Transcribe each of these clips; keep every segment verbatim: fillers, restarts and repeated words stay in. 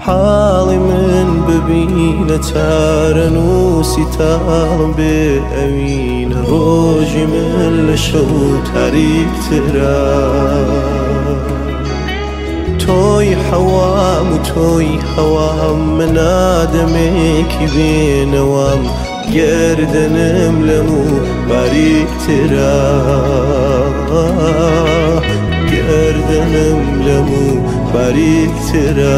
حاڵی من ببینە تارەنووسی تاڵم بێ ئەوینە ڕۆژی من لە شەو تاریکترە تۆی حەوام و تۆی هەوام من ئادەمێکی بێنەوام گەردەنم لەموو باریکترە گەردەنم لەموو باریکترە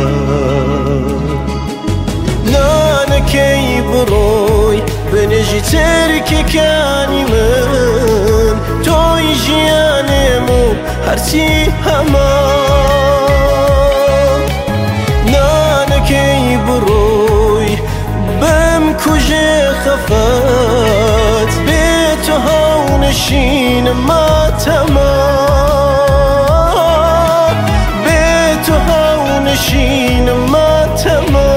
نانەکەی بڕۆی بنێژی ترکەکانی من تۆی ژیانێم و هەرچی هەمان نانەکەی بڕۆی بم کوژێ خەفەت بێ تۆ هاونەشینە ماتەما بێ تۆ هاونەشینە ماتەما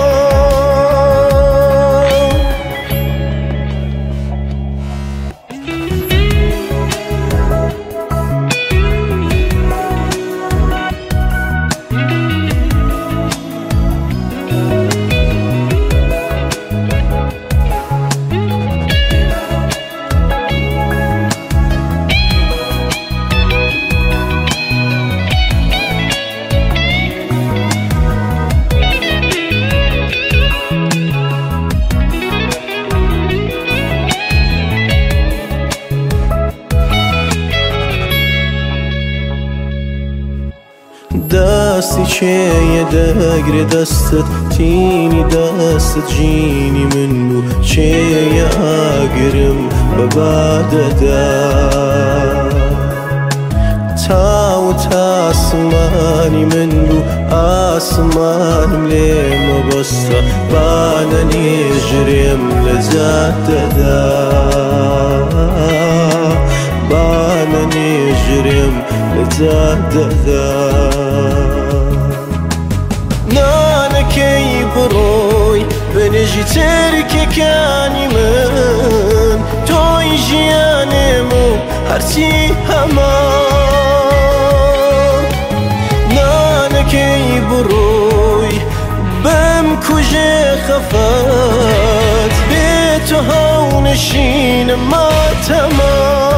دەستی چێیە دەگرێ دەستت تینی دەستت ژینی من بوو چێیە ئاگرم بە بادەدا تاو تاسمانی من بوو ئاسمانم لێ مەبەستە بانە نێژرێم لە جادەدا بانە نێژرێم لە جادەدا نانەکەی بڕۆی بنێژی ترکەکانی من تۆی ژیانێم و هەرچی هەمان نانەکەی بڕۆی بم کوژێ خەفەت بێ تۆ هاونەشینە ماتەما